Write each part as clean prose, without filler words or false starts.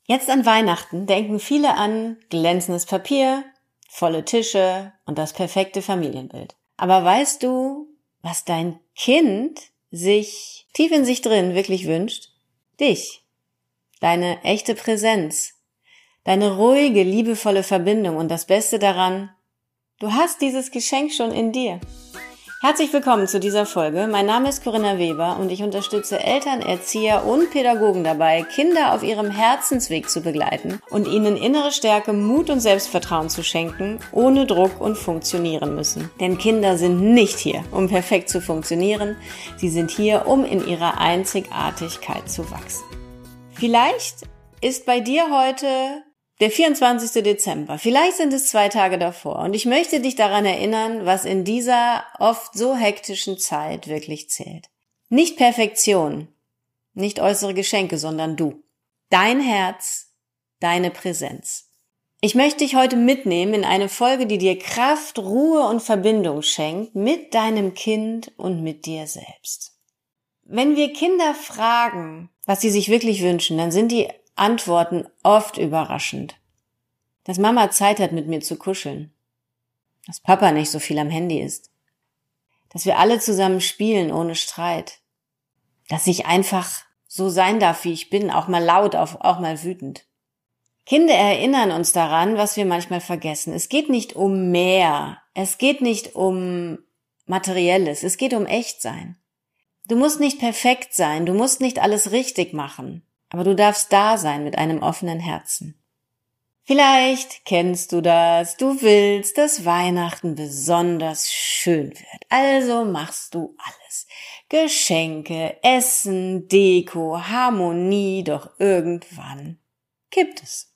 Jetzt an Weihnachten denken viele an glänzendes Papier, volle Tische und das perfekte Familienbild. Aber weißt du, was dein Kind sich tief in sich drin wirklich wünscht? Dich, deine echte Präsenz, deine ruhige, liebevolle Verbindung und das Beste daran, du hast dieses Geschenk schon in dir. Herzlich willkommen zu dieser Folge. Mein Name ist Corinna Weber und ich unterstütze Eltern, Erzieher und Pädagogen dabei, Kinder auf ihrem Herzensweg zu begleiten und ihnen innere Stärke, Mut und Selbstvertrauen zu schenken, ohne Druck und funktionieren müssen. Denn Kinder sind nicht hier, um perfekt zu funktionieren. Sie sind hier, um in ihrer Einzigartigkeit zu wachsen. Vielleicht ist bei dir heute der 24. Dezember. Vielleicht sind es 2 Tage davor. Und ich möchte dich daran erinnern, was in dieser oft so hektischen Zeit wirklich zählt. Nicht Perfektion, nicht äußere Geschenke, sondern du. Dein Herz, deine Präsenz. Ich möchte dich heute mitnehmen in eine Folge, die dir Kraft, Ruhe und Verbindung schenkt mit deinem Kind und mit dir selbst. Wenn wir Kinder fragen, was sie sich wirklich wünschen, dann sind die Antworten oft überraschend. Dass Mama Zeit hat, mit mir zu kuscheln. Dass Papa nicht so viel am Handy ist. Dass wir alle zusammen spielen ohne Streit. Dass ich einfach so sein darf, wie ich bin, auch mal laut, auch mal wütend. Kinder erinnern uns daran, was wir manchmal vergessen. Es geht nicht um mehr. Es geht nicht um Materielles. Es geht um Echtsein. Du musst nicht perfekt sein. Du musst nicht alles richtig machen. Aber du darfst da sein mit einem offenen Herzen. Vielleicht kennst du das, du willst, dass Weihnachten besonders schön wird. Also machst du alles. Geschenke, Essen, Deko, Harmonie, doch irgendwann kippt es.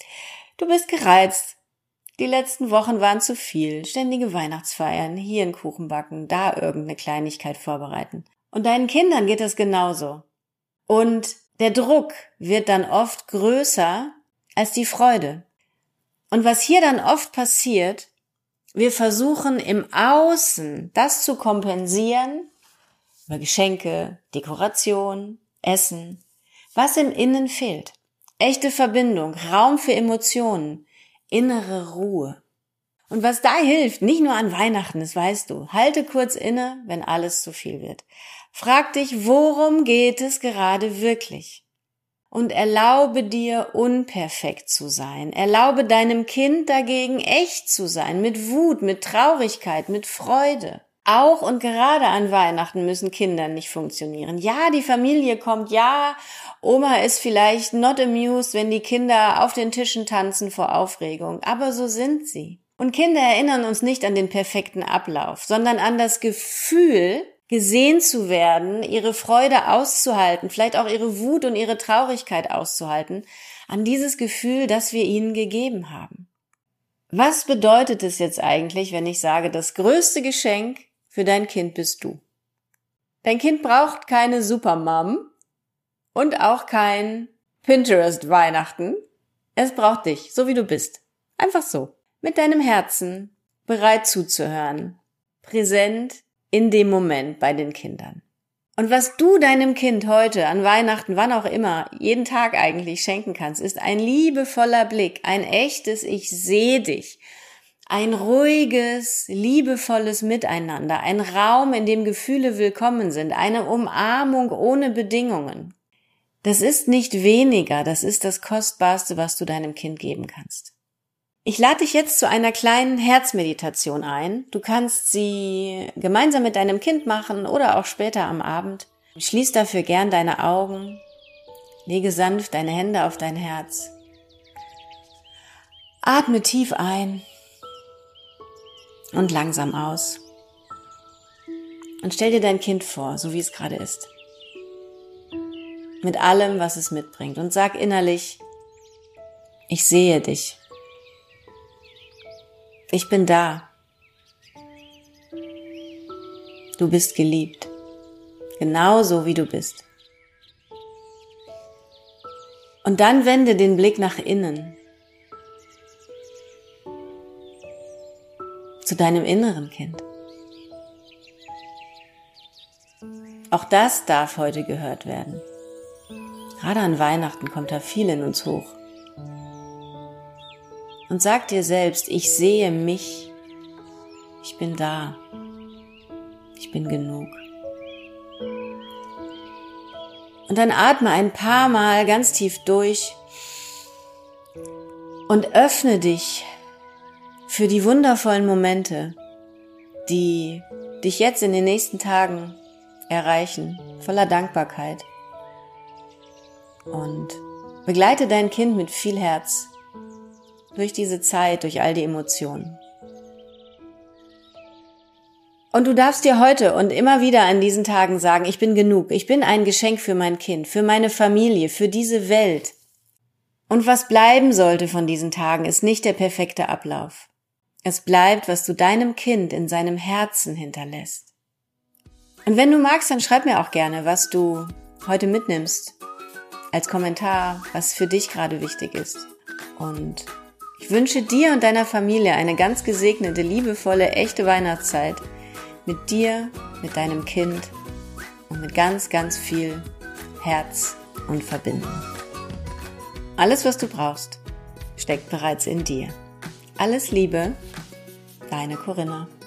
Du bist gereizt. Die letzten Wochen waren zu viel. Ständige Weihnachtsfeiern, hier einen Kuchen backen, da irgendeine Kleinigkeit vorbereiten. Und deinen Kindern geht es genauso. Und der Druck wird dann oft größer als die Freude. Und was hier dann oft passiert, wir versuchen im Außen das zu kompensieren, über Geschenke, Dekoration, Essen, was im Innen fehlt. Echte Verbindung, Raum für Emotionen, innere Ruhe. Und was da hilft, nicht nur an Weihnachten, das weißt du, halte kurz inne, wenn alles zu viel wird. Frag dich, worum geht es gerade wirklich? Und erlaube dir, unperfekt zu sein. Erlaube deinem Kind dagegen, echt zu sein, mit Wut, mit Traurigkeit, mit Freude. Auch und gerade an Weihnachten müssen Kinder nicht funktionieren. Ja, die Familie kommt, ja, Oma ist vielleicht not amused, wenn die Kinder auf den Tischen tanzen vor Aufregung, aber so sind sie. Und Kinder erinnern uns nicht an den perfekten Ablauf, sondern an das Gefühl, gesehen zu werden, ihre Freude auszuhalten, vielleicht auch ihre Wut und ihre Traurigkeit auszuhalten, an dieses Gefühl, das wir ihnen gegeben haben. Was bedeutet es jetzt eigentlich, wenn ich sage, das größte Geschenk für dein Kind bist du? Dein Kind braucht keine Supermom und auch kein Pinterest-Weihnachten. Es braucht dich, so wie du bist. Einfach so. Mit deinem Herzen, bereit zuzuhören, präsent in dem Moment bei den Kindern. Und was du deinem Kind heute an Weihnachten, wann auch immer, jeden Tag eigentlich schenken kannst, ist ein liebevoller Blick, ein echtes Ich sehe dich, ein ruhiges, liebevolles Miteinander, ein Raum, in dem Gefühle willkommen sind, eine Umarmung ohne Bedingungen. Das ist nicht weniger, das ist das Kostbarste, was du deinem Kind geben kannst. Ich lade dich jetzt zu einer kleinen Herzmeditation ein. Du kannst sie gemeinsam mit deinem Kind machen oder auch später am Abend. Schließ dafür gern deine Augen. Lege sanft deine Hände auf dein Herz. Atme tief ein und langsam aus. Und stell dir dein Kind vor, so wie es gerade ist. Mit allem, was es mitbringt. Und sag innerlich, ich sehe dich. Ich bin da. Du bist geliebt. Genauso wie du bist. Und dann wende den Blick nach innen. Zu deinem inneren Kind. Auch das darf heute gehört werden. Gerade an Weihnachten kommt da viel in uns hoch. und sag dir selbst, ich sehe mich, ich bin da, ich bin genug. Und dann atme ein paar Mal ganz tief durch und öffne dich für die wundervollen Momente, die dich jetzt in den nächsten Tagen erreichen, voller Dankbarkeit. Und begleite dein Kind mit viel Herz durch diese Zeit, durch all die Emotionen. Und du darfst dir heute und immer wieder an diesen Tagen sagen, ich bin genug, ich bin ein Geschenk für mein Kind, für meine Familie, für diese Welt. Und was bleiben sollte von diesen Tagen, ist nicht der perfekte Ablauf. Es bleibt, was du deinem Kind in seinem Herzen hinterlässt. Und wenn du magst, dann schreib mir auch gerne, was du heute mitnimmst, als Kommentar, was für dich gerade wichtig ist. Und ich wünsche dir und deiner Familie eine ganz gesegnete, liebevolle, echte Weihnachtszeit mit dir, mit deinem Kind und mit ganz, ganz viel Herz und Verbindung. Alles, was du brauchst, steckt bereits in dir. Alles Liebe, deine Corinna.